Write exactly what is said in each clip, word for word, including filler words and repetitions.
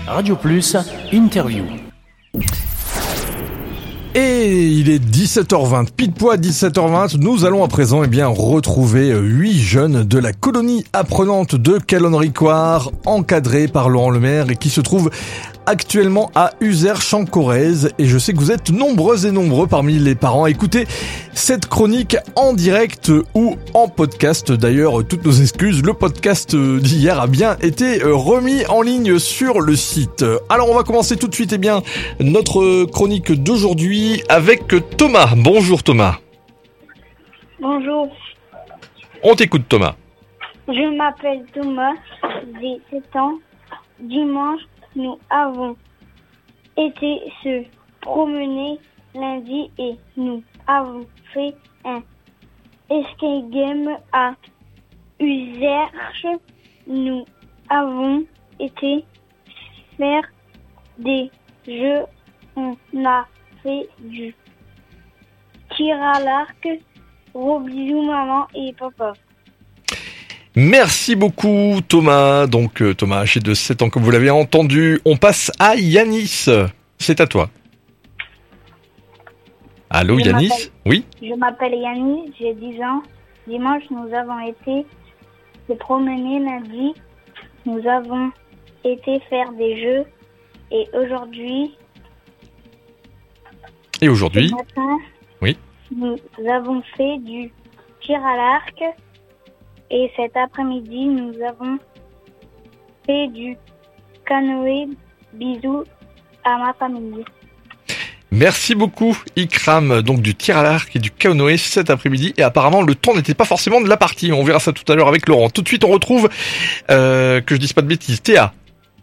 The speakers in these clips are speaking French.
Radio Plus, interview. Et il est dix-sept heures vingt, pile poil dix-sept heures vingt, nous allons à présent eh bien retrouver huit jeunes de la colonie apprenante de Calonne-Ricoire, encadrés par Laurent Lemaire et qui se trouvent actuellement à Uzères-Champ-Corrèze. Et je sais que vous êtes nombreux et nombreux parmi les parents à écouter cette chronique en direct ou en podcast. D'ailleurs, toutes nos excuses, le podcast d'hier a bien été remis en ligne sur le site. Alors on va commencer tout de suite eh bien notre chronique d'aujourd'hui avec Thomas. Bonjour Thomas. Bonjour. On t'écoute Thomas. Je m'appelle Thomas, j'ai sept ans. Dimanche, nous avons été se promener lundi et nous avons fait un escape game à Uzères. Nous avons été faire des jeux. On a fait du tir à l'arc. Gros bisous maman et papa. Merci beaucoup Thomas. Donc euh, Thomas, âgé de sept ans comme vous l'avez entendu. On passe à Yanis. C'est à toi. Allô Je Yanis m'appelle- Oui. Je m'appelle Yannis, j'ai dix ans. Dimanche, nous avons été se promener lundi. Nous avons été faire des jeux. Et aujourd'hui, Et ce aujourd'hui matin, Oui. nous avons fait du tir à l'arc. Et cet après-midi, nous avons fait du canoë. Bisous à ma famille. Merci beaucoup Ikram, donc du tir à l'arc et du canoë cet après-midi. Et apparemment le temps n'était pas forcément de la partie. On verra ça tout à l'heure avec Laurent. Tout de suite on retrouve, euh, que je dise pas de bêtises, Théa.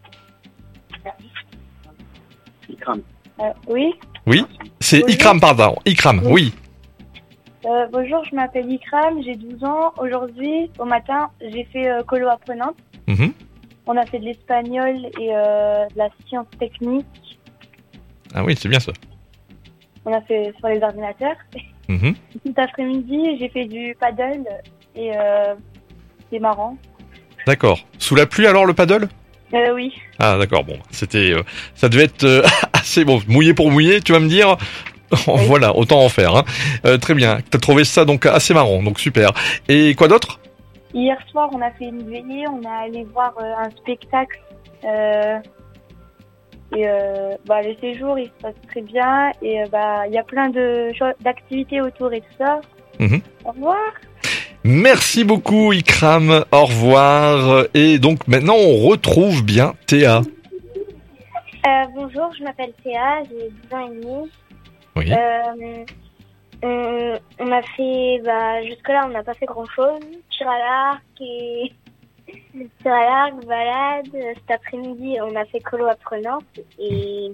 Ikram. Euh, oui. Oui. C'est Bonjour. Ikram, pardon. Ikram, oui. Euh, bonjour, je m'appelle Ikram, j'ai douze ans. Aujourd'hui, au matin, j'ai fait euh, colo apprenante. Mhm. On a fait de l'espagnol et euh, de la science technique. Ah oui, c'est bien ça. On a fait sur les ordinateurs. Mhm. Cet après-midi, j'ai fait du paddle et euh, c'est marrant. D'accord. Sous la pluie alors le paddle? Euh, oui, Ah d'accord, bon, c'était, euh, ça devait être euh, assez bon, mouillé pour mouiller, tu vas me dire. Voilà, autant en faire. Hein. Euh, très bien. T'as trouvé ça donc assez marrant, donc super. Et quoi d'autre? hier soir, on a fait une veillée, on est allé voir euh, un spectacle. Euh, et euh, bah, le séjour, il se passe très bien. Et euh, bah, il y a plein de choses, d'activités autour et tout ça. Mhm. Au revoir. Merci beaucoup Ikram, au revoir. Et donc maintenant on retrouve bien Théa. Euh, bonjour, je m'appelle Théa, j'ai dix ans et demi. Oui. Euh, on, on a fait, bah, jusque-là, on n'a pas fait grand-chose. Tir à l'arc et tir à l'arc, balade. Cet après-midi, on a fait colo apprenante et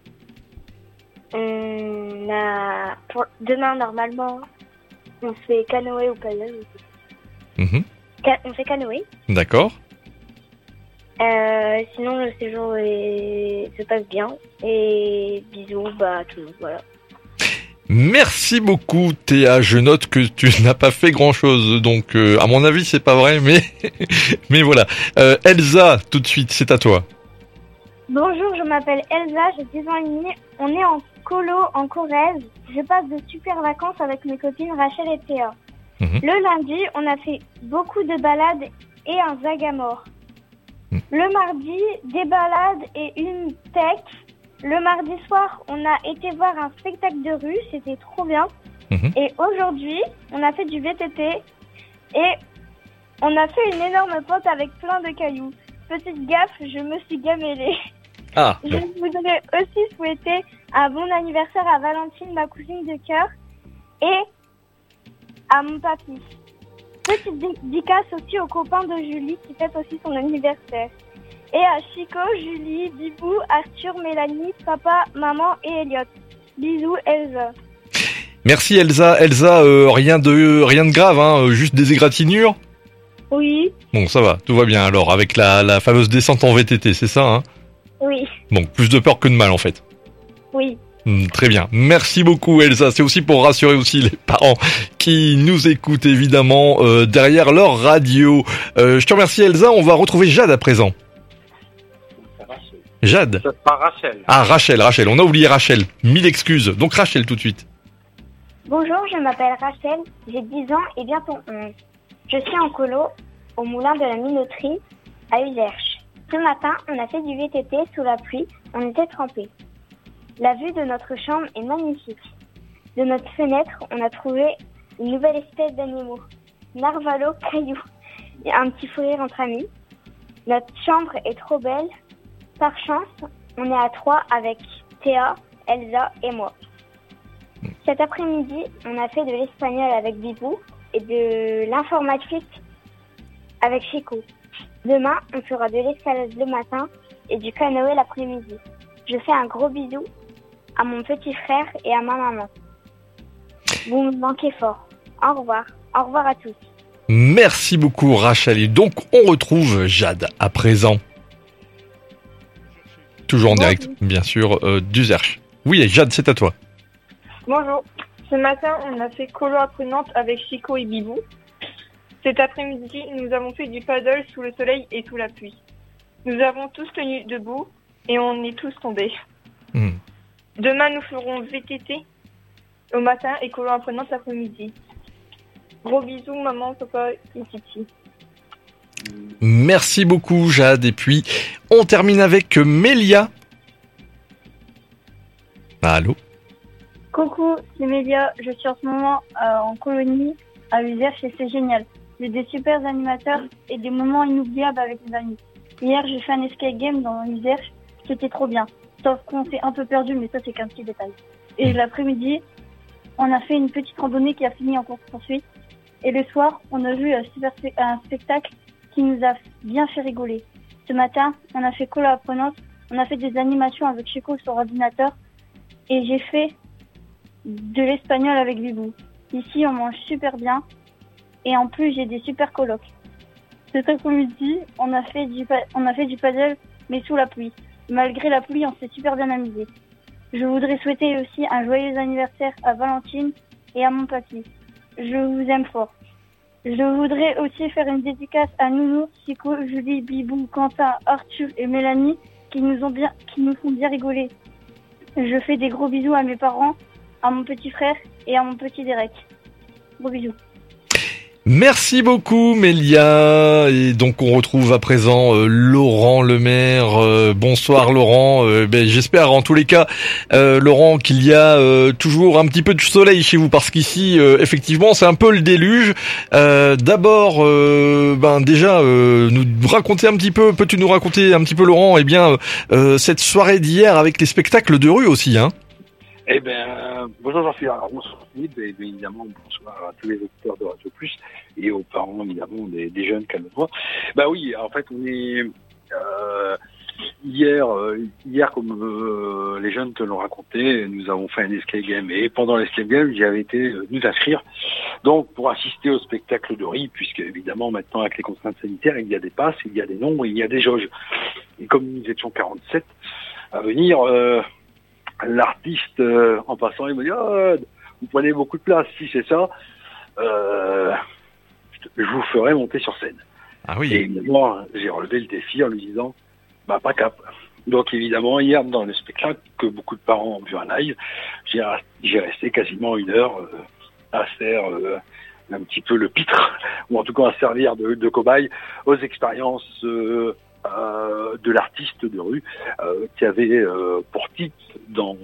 on a, pour demain, normalement, on fait canoë ou paddle. Mhm. Ca- on fait canoë. D'accord. Euh, sinon, le séjour est- se passe bien. Et bisous, bah, à tout le monde, voilà. Merci beaucoup Théa, je note que tu n'as pas fait grand chose, donc euh, à mon avis c'est pas vrai, mais mais voilà. Euh, Elsa, tout de suite, c'est à toi. Bonjour, je m'appelle Elsa, j'ai dix ans et demi. On est en colo en Corrèze. Je passe de super vacances avec mes copines Rachel et Théa. Mhm. Le lundi, on a fait beaucoup de balades et un zagamore. Mhm. Le mardi, des balades et une tech. Le mardi soir, on a été voir un spectacle de rue, c'était trop bien. Mhm. Et aujourd'hui, on a fait du V T T et on a fait une énorme pente avec plein de cailloux. Petite gaffe, je me suis gamellée. Ah, Je bon. voudrais aussi souhaiter un bon anniversaire à Valentine, ma cousine de cœur, et à mon papy. Petite dédicace aussi aux copains de Julie qui fête aussi son anniversaire. Et à Chico, Julie, Bibou, Arthur, Mélanie, papa, maman et Elliot. Bisous, Elsa. Merci Elsa. Elsa, euh, rien de rien de grave, hein, euh, juste des égratignures. Oui, Bon, ça va, tout va bien alors, avec la, la fameuse descente en V T T, c'est ça, hein? oui, Bon, plus de peur que de mal en fait. oui. Hmm, très bien. Merci beaucoup Elsa. C'est aussi pour rassurer aussi les parents qui nous écoutent évidemment euh, derrière leur radio. Euh, je te remercie Elsa. On va retrouver Jade à présent. Jade. Ça sera Rachel. Ah, Rachel, Rachel. On a oublié Rachel. Mille excuses. Donc Rachel tout de suite. Bonjour, je m'appelle Rachel, j'ai dix ans et bientôt onze. Je suis en colo au moulin de la minoterie à Uzerche. Ce matin, on a fait du V T T sous la pluie, on était trempés. La vue de notre chambre est magnifique. De notre fenêtre, on a trouvé une nouvelle espèce d'animaux. Narvalo, caillou et un petit fou rire entre amis. Notre chambre est trop belle. Par chance, on est à trois avec Théa, Elsa et moi. Cet après-midi, on a fait de l'espagnol avec Bibou et de l'informatique avec Chico. Demain, on fera de l'escalade le matin et du canoë l'après-midi. Je fais un gros bisou à mon petit frère et à ma maman. Vous me manquez fort. Au revoir. Au revoir à tous. Merci beaucoup Rachel. Et donc on retrouve Jade à présent. Toujours en direct, bien sûr, euh, d'Uzerche. Oui, Jade, c'est à toi. Bonjour. Ce matin, on a fait colo apprenante avec Chico et Bibou. Cet après-midi, nous avons fait du paddle sous le soleil et sous la pluie. Nous avons tous tenu debout et on est tous tombés. Mmh. Demain, nous ferons V T T au matin et colo apprenante l'après-midi. Gros bisous, maman, papa et Titi. Merci beaucoup Jade. Et puis, on termine avec Mélia. Allô? Coucou, c'est Mélia. Je suis en ce moment euh, en colonie à Uzerche et c'est génial. J'ai des super animateurs et des moments inoubliables avec mes amis. Hier, j'ai fait un escape game dans Uzerche. C'était trop bien. Sauf qu'on s'est un peu perdu, mais ça, c'est qu'un petit détail. Et l'après-midi, on a fait une petite randonnée qui a fini en course-poursuite. Et le soir, on a vu un, super spe- un spectacle qui nous a bien fait rigoler. Ce matin, on a fait colo apprenante. On a fait des animations avec Chico sur ordinateur. Et j'ai fait de l'espagnol avec Bibou. Ici, on mange super bien. Et en plus, j'ai des super colocs. Cet après-midi, on a fait du, pa- on a fait du paddle, mais sous la pluie. Malgré la pluie, on s'est super bien amusé. Je voudrais souhaiter aussi un joyeux anniversaire à Valentine et à mon papy. Je vous aime fort. Je voudrais aussi faire une dédicace à Nounou, Chico, Julie, Bibou, Quentin, Arthur et Mélanie qui nous ont bien, qui nous font bien rigoler. Je fais des gros bisous à mes parents, à mon petit frère et à mon petit Derek. Gros bisous. Merci beaucoup Mélia. Et donc on retrouve à présent euh, Laurent Lemaire. Euh, bonsoir Laurent. Euh, ben, j'espère en tous les cas euh, Laurent qu'il y a euh, toujours un petit peu de soleil chez vous parce qu'ici euh, effectivement c'est un peu le déluge. Euh, d'abord euh, ben déjà euh, nous raconter un petit peu, peux-tu nous raconter un petit peu Laurent eh bien euh, cette soirée d'hier avec les spectacles de rue aussi hein. Eh bien, bonjour Jean-Philippe. Alors, bonsoir Philippe, et bien évidemment, bonsoir à tous les auditeurs de Radio Plus et aux parents, évidemment, des, des jeunes calme-toi. Bah oui, en fait, on est euh, hier, euh, hier comme euh, les jeunes te l'ont raconté, nous avons fait un escape game et pendant l'escape game, j'avais été euh, nous inscrire donc pour assister au spectacle de riz, puisque évidemment maintenant avec les contraintes sanitaires, il y a des passes, il y a des nombres, il y a des jauges. Et comme nous étions quarante-sept à venir. Euh, L'artiste, euh, en passant, il me dit oh, vous prenez beaucoup de place, si c'est ça, euh, je vous ferai monter sur scène. Ah oui. Et évidemment, j'ai relevé le défi en lui disant bah pas cap. Donc évidemment, hier dans le spectacle que beaucoup de parents ont vu en live, j'ai, j'ai resté quasiment une heure euh, à faire euh, un petit peu le pitre, ou en tout cas à servir de, de cobaye aux expériences euh, Euh, de l'artiste de rue euh, qui avait euh, pour titre dans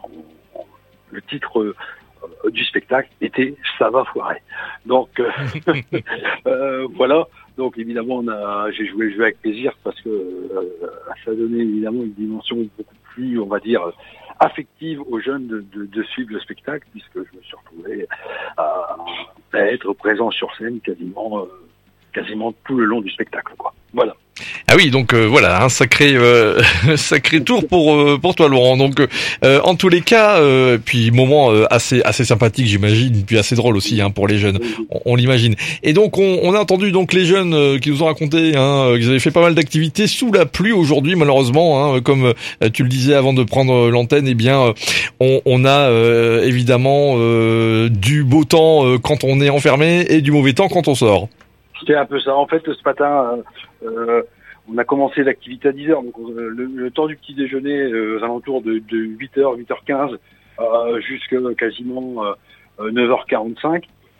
le titre euh, du spectacle était ça va foirer. Donc euh, euh, voilà. Donc évidemment on a j'ai joué le jeu avec plaisir parce que euh, ça donnait évidemment une dimension beaucoup plus on va dire affective aux jeunes de, de, de suivre le spectacle puisque je me suis retrouvé à, à être présent sur scène quasiment euh, quasiment tout le long du spectacle quoi. Voilà. Ah oui, donc euh, voilà, un sacré euh, sacré tour pour euh, pour toi Laurent. Donc euh, en tous les cas, euh, puis moment euh, assez assez sympathique j'imagine, puis assez drôle aussi hein, pour les jeunes, on, on l'imagine. Et donc on, on a entendu donc les jeunes euh, qui nous ont raconté hein, qu'ils avaient fait pas mal d'activités sous la pluie aujourd'hui malheureusement, hein, comme euh, tu le disais avant de prendre l'antenne. Eh bien, on, on a euh, évidemment euh, du beau temps euh, quand on est enfermé et du mauvais temps quand on sort. C'était un peu ça. En fait, ce matin, euh, on a commencé l'activité à dix heures, donc euh, le, le temps du petit déjeuner euh, aux alentours de, de huit heures, huit heures quinze euh, jusqu'à quasiment euh, neuf heures quarante-cinq,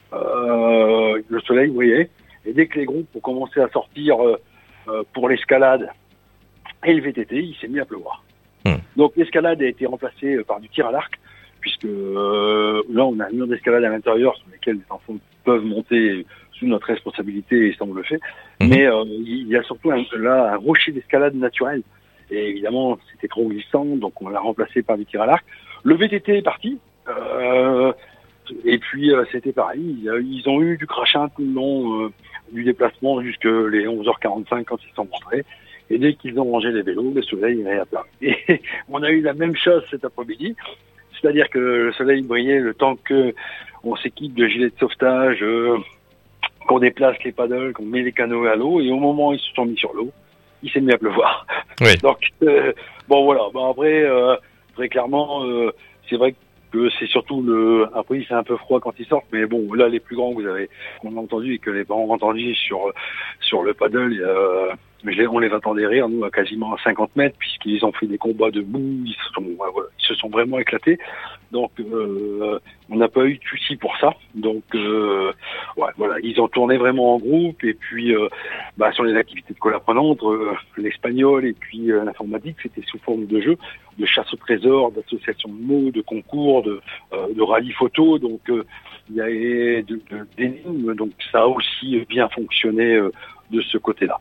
euh, le soleil brillait. Et dès que les groupes ont commencé à sortir euh, euh, pour l'escalade et le V T T, il s'est mis à pleuvoir. Mmh. Donc l'escalade a été remplacée par du tir à l'arc, puisque euh, là on a un mur d'escalade à l'intérieur sur lequel les enfants peuvent monter sous notre responsabilité et ça on le fait. Mmh. Mais euh, il y a surtout un, là un rocher d'escalade naturel. Et évidemment c'était trop glissant, donc on l'a remplacé par du tir à l'arc. Le V T T est parti. Euh, et puis euh, c'était pareil, ils ont eu du crachin tout le long euh, du déplacement jusque les onze heures quarante-cinq quand ils sont rentrés. Et dès qu'ils ont rangé les vélos, le soleil est à plat. Et on a eu la même chose cet après-midi. C'est-à-dire que le soleil brillait le temps que on s'équipe de gilets de sauvetage, euh, qu'on déplace les paddles, qu'on met les canoës à l'eau. Et au moment où ils se sont mis sur l'eau, il s'est mis à pleuvoir. Oui. Donc, euh, bon voilà. Bon, après, euh, très clairement, euh, c'est vrai que c'est surtout le... Après, c'est un peu froid quand ils sortent. Mais bon, là, les plus grands, vous avez... On a entendu et que les parents ont entendu sur, sur le paddle... Euh, on les attendait rire, nous, à quasiment à cinquante mètres, puisqu'ils ont fait des combats debout, ils se sont, voilà, ils se sont vraiment éclatés. Donc, euh, on n'a pas eu de soucis pour ça. Donc, euh, ouais, voilà, ils ont tourné vraiment en groupe. Et puis, euh, bah, sur les activités de colle apprenante, euh, l'espagnol et puis euh, l'informatique, c'était sous forme de jeu, de chasse au trésor, d'association de mots, de concours, de, euh, de rallye photo. Donc, euh, il y a de, de, d'énigmes. Donc, ça a aussi bien fonctionné euh, de ce côté-là.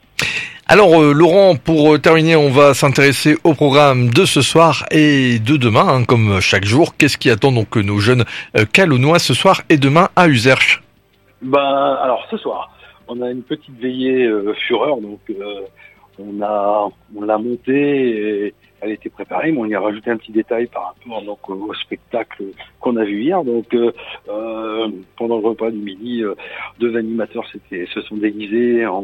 Alors euh, Laurent, pour terminer, on va s'intéresser au programme de ce soir et de demain, hein, comme chaque jour. Qu'est-ce qui attend donc nos jeunes euh, Calonnois ce soir et demain à Uzerche? Ben alors ce soir, on a une petite veillée euh, Fureur, donc euh, on a on l'a montée et elle était préparée, mais on y a rajouté un petit détail par rapport donc au spectacle qu'on a vu hier. Donc euh, euh, pendant le repas du midi, euh, deux animateurs s'étaient se sont déguisés en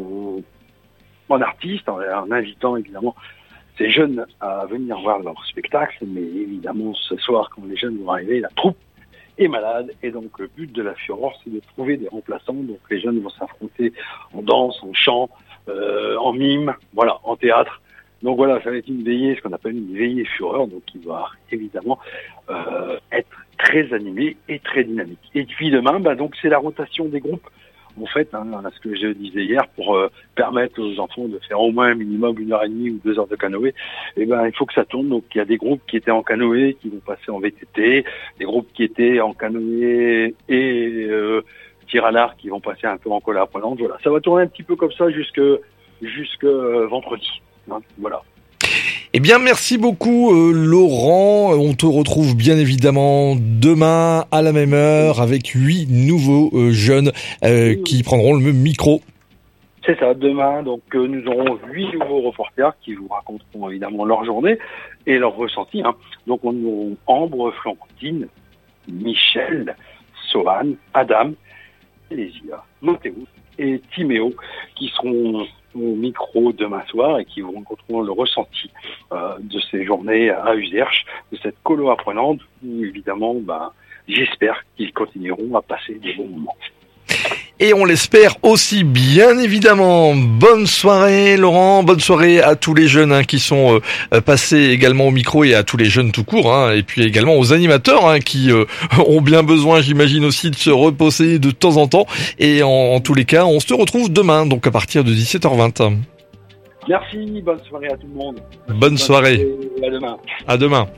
en artiste, en, en invitant évidemment ces jeunes à venir voir leur spectacle, mais évidemment ce soir quand les jeunes vont arriver, la troupe est malade et donc le but de la Fureur c'est de trouver des remplaçants, donc les jeunes vont s'affronter en danse, en chant, euh, en mime, voilà, en théâtre. Donc voilà, ça va être une veillée, ce qu'on appelle une veillée Fureur, donc qui va évidemment euh, être très animée et très dynamique. Et puis demain, bah, donc c'est la rotation des groupes. En fait, hein, ce que je disais hier, pour euh, permettre aux enfants de faire au moins un minimum une heure et demie ou deux heures de canoë, eh ben il faut que ça tourne. Donc il y a des groupes qui étaient en canoë qui vont passer en V T T, des groupes qui étaient en canoë et euh, tir à l'arc qui vont passer un peu en colle apprenante. Voilà, ça va tourner un petit peu comme ça jusque jusque euh, vendredi. Hein, voilà. Eh bien, merci beaucoup, euh, Laurent. On te retrouve bien évidemment demain à la même heure avec huit nouveaux euh, jeunes euh, qui prendront le micro. C'est ça, demain, donc euh, nous aurons huit nouveaux reporters qui vous raconteront évidemment leur journée et leur ressenti. Hein. Donc on aura Ambre, Florentine, Michel, Sohan, Adam, Elésia, Mathéo et Timéo qui seront au micro demain soir et qui vous rencontreront le ressenti euh, de ces journées à Uzerche, de cette colo apprenante où évidemment ben, j'espère qu'ils continueront à passer des bons moments. Et on l'espère aussi, bien évidemment. Bonne soirée Laurent, bonne soirée à tous les jeunes hein, qui sont euh, passés également au micro et à tous les jeunes tout court, hein, et puis également aux animateurs hein, qui euh, ont bien besoin, j'imagine aussi, de se reposer de temps en temps. Et en, en tous les cas, on se retrouve demain, donc à partir de dix-sept heures vingt. Merci, bonne soirée à tout le monde. Bonne, bonne soirée. soirée. À demain. À demain.